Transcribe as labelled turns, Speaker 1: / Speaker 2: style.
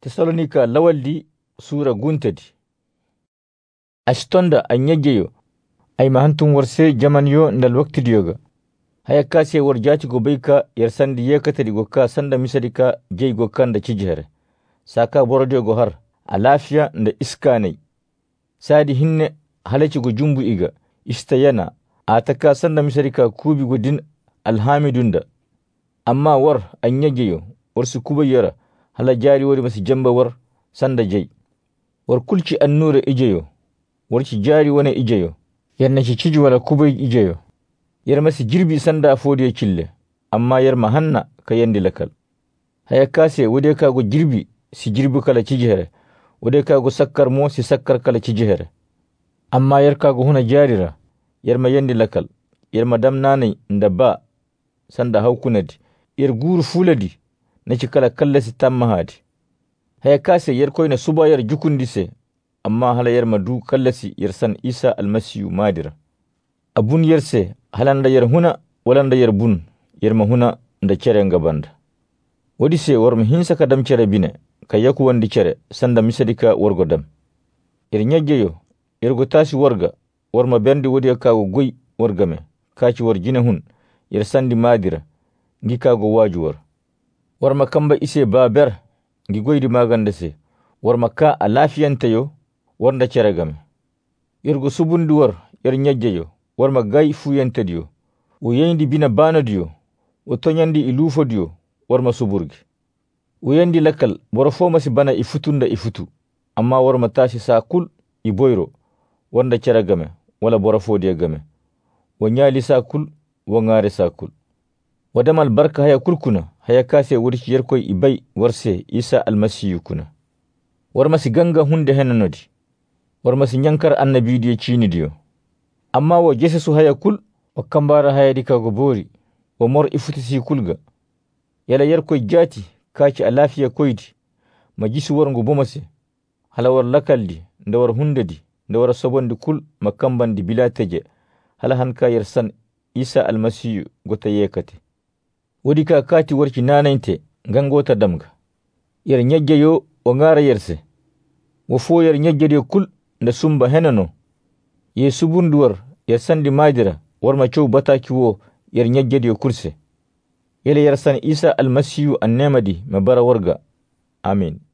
Speaker 1: Tesalonika lawaldi sura guntadi. Ashtonda anyageyo ay mahantun warse jamanyo ndal waktidiyoga. Haya kase warjati gobeika yersandi yekatadi goka sanda misadika jey gokanda cijhere. Saka borodio gohar alafiya nda iskanai. Sadi hinne halaci go jumbu iga istayana ataka sanda misadika kubi godin alhamidunda. Amma war anyageyo warsu kubayara hala jari wari masi jamba war sanda jay. War kulci annure ijeyo. Warci jari wane ijeyo. Yarna ci ciji wala kubay ijeyo. Yar masi jirbi sanda afodiye cille. Amma yar mahanna ka yandi lakal. Haya kase wade ka go jirbi si jirbi kala cijihere. Wade ka go sakkar mo si sakkar kala cijihere. Amma yar ka go huna jarira. Yar ma yandi lakal. Yar ma dam nanay ndaba sanda haukunadi. Yar guru fuladi. Na ci kala kallasi tamma hadi. Haya kase yar koyna suba yar jukundise. Amma hala yar madu kallasi yar san Isa almasiyu madira. Abun yarse halanda yar huna walanda yar bun yar mahuna nda cere ngabanda. Wadi se war hinsa kadam cere bine ka yaku wandi cere sanda misadika wargo dam. Yar nyaggeyo yar gotasi warga war ma bendi wadi kago goy wargame kaci war jine hun yar sandi madira ngi kago wajuwar. War makamba ise baber ngi goydi maganda se war makka alafiyanta yo warnda ceregame yergo subundi war yer nyajjeyo war magay fuyanta diyo o yendi bina bana diyo o tonyandi ilufo diyo war ma suburgi o yendi lakal borofo masi bana ifutunda ifutu amma war matasi sakul iboyro warnda ceregame wala borofo diya game o nyali sakul wo ngare sakul wadamal barka haya kulkuna haya kase wurci yerkoy ibay warse Isa almasiyu kuna war masi ganga hunde henanodi war masi nyankar annabi diye chini diyo amma wo jese su haya kul o kambara haya dika go bori o mor ifutisi kulga yala yerkoy jati kaci alafiya koydi ma jisu warngu bomase hala war lakaldi nda war hundedi nda war sobondi kul ma kambandi bila teje hala hanka yersan Isa almasiyu gota yekate wodi ka kati warci nanante ngangota damga yer nyajjeyo o ngara yerse wo fo yer nyajjede kul nda sumba henano ye subunduwar yer sandi madira warma cow bataki wo yer nyajjede kurse yele yer san Isa almasiyu annemadi mabara warga amin.